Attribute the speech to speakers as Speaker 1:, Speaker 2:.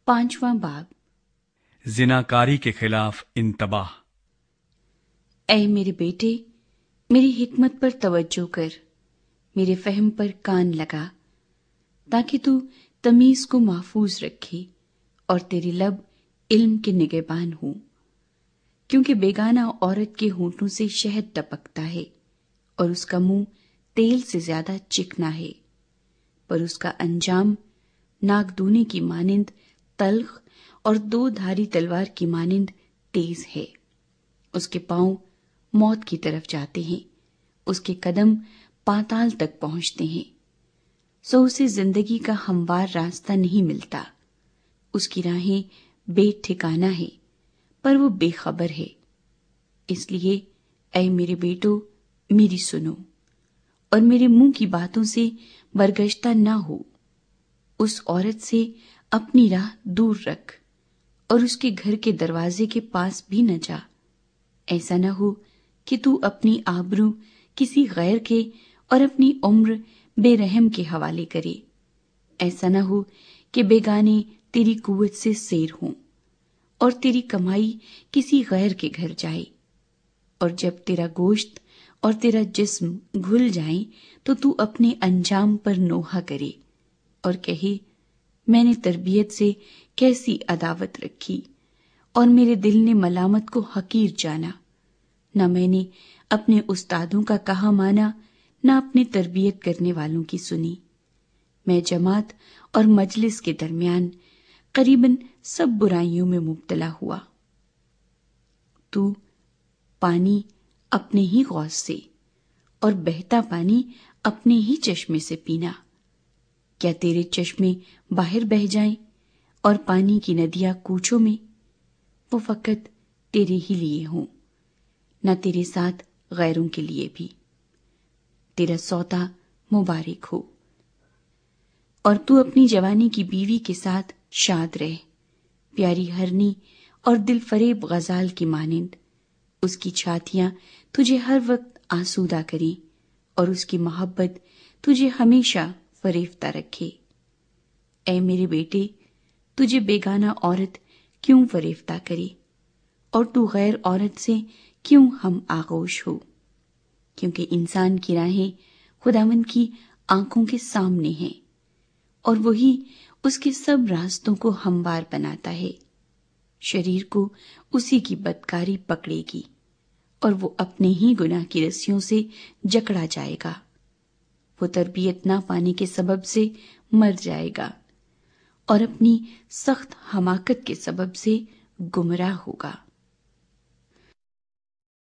Speaker 1: 5واں باب
Speaker 2: زناکاری کے خلاف انتباہ۔
Speaker 1: اے میرے بیٹے، میری حکمت پر توجہ کر، میرے فہم پر کان لگا، تاکہ تو تمیز کو محفوظ رکھے اور تیرے لب علم کے نگہبان ہوں، کیونکہ بیگانہ عورت کے ہونٹوں سے شہد ٹپکتا ہے اور اس کا منہ تیل سے زیادہ چکنا ہے، پر اس کا انجام ناگدونے کی مانند تلخ اور 2 دھاری تلوار کی مانند تیز ہے۔ اس کے پاؤں موت کی طرف جاتے ہیں، اس کے قدم پاتال تک پہنچتے ہیں، سو اسے زندگی کا ہموار راستہ نہیں ملتا۔ اس کی راہیں بے ٹھکانہ ہے، پر وہ بے خبر ہے۔ اس لیے اے میرے بیٹو، میری سنو اور میرے منہ کی باتوں سے برگشتہ نہ ہو۔ اس عورت سے اپنی راہ دور رکھ اور اس کے گھر کے دروازے کے پاس بھی نہ جا، ایسا نہ ہو کہ تو اپنی آبرو کسی غیر کے اور اپنی عمر بے رحم کے حوالے کرے۔ ایسا نہ ہو کہ بیگانے تیری قوت سے سیر ہوں اور تیری کمائی کسی غیر کے گھر جائے، اور جب تیرا گوشت اور تیرا جسم گھل جائیں تو اپنے انجام پر نوحہ کرے اور کہے، میں نے تربیت سے کیسی عداوت رکھی اور میرے دل نے ملامت کو حقیر جانا۔ نہ میں نے اپنے استادوں کا کہا مانا، نہ اپنے تربیت کرنے والوں کی سنی۔ میں جماعت اور مجلس کے درمیان قریباً سب برائیوں میں مبتلا ہوا۔ تو پانی اپنے ہی غوث سے اور بہتا پانی اپنے ہی چشمے سے پینا۔ کیا تیرے چشمے باہر بہ جائیں اور پانی کی ندیاں کوچوں میں؟ وہ فقط تیرے ہی لیے ہوں، نہ تیرے ساتھ غیروں کے لیے بھی۔ تیرا سوتا مبارک ہو، اور تو اپنی جوانی کی بیوی کے ساتھ شاد رہ، پیاری ہرنی اور دل فریب غزال کی مانند۔ اس کی چھاتیاں تجھے ہر وقت آسودہ کریں اور اس کی محبت تجھے ہمیشہ فریفتہ رکھے۔ اے میرے بیٹے، تجھے بیگانہ عورت کیوں فریفتہ کرے اور تو غیر عورت سے کیوں ہم آغوش ہو؟ کیونکہ انسان کی راہیں خداوند کی آنکھوں کے سامنے ہیں، اور وہی اس کے سب راستوں کو ہموار بناتا ہے۔ شریر کو اسی کی بدکاری پکڑے گی اور وہ اپنے ہی گناہ کی رسیوں سے جکڑا جائے گا۔ وہ تربیت نہ پانے کے سبب سے مر جائے گا اور اپنی سخت حماقت کے سبب سے گمراہ ہوگا۔